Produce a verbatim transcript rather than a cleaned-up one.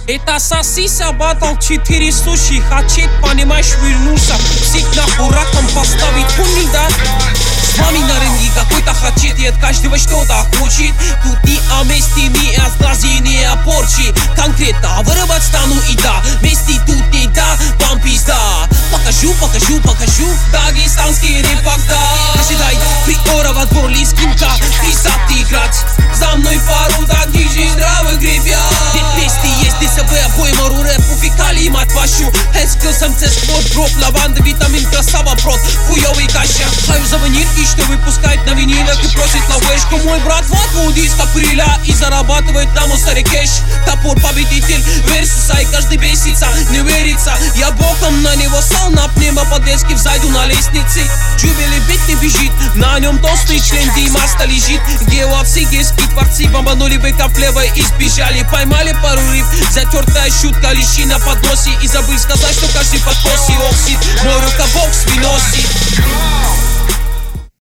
Это сосиса, батл, четыре суши. Хачет, понимаешь, вернулся. Всех нахуй раком поставить, понял, да? С вами на рынке какой-то хачет, и от каждого что-то хочет. Тут не о месте, не о сглазе, не о порче. Конкретно вырывать стану и да, вместе тут не да, вам пизда. Покажу, покажу, покажу, дагестанский рэп, да. Ожидай, приорова, горле, скинка, писать играть. За мной пару, да, ниже здравых ребят. Нет вместе есть ДСВ, обоим ору рэп, уфикали, мать вашу. Хэскил, самце, спорт, дроп, лаванда, витамин, красава, прот, хуёвый каща. Хаю за ваниль, и что выпускает на винилах и просит лавешку. Мой брат вот вот из апреля и зарабатывает на мусоре кэш. Топор, победитель, версуса, и каждый бесится, не верится. Я боком на него сал, на пневмо подвески, взойду на лестнице. Джубили бит не бежит, на нем толстый член Димаста лежит. Геоапсигейские творцы бомбанули быка влево и сбежали. Поймали пару рыб, затертая щутка, лещи на подносе. И забыл сказать, что каждый подкос и оксид. Мой рукобокс, вино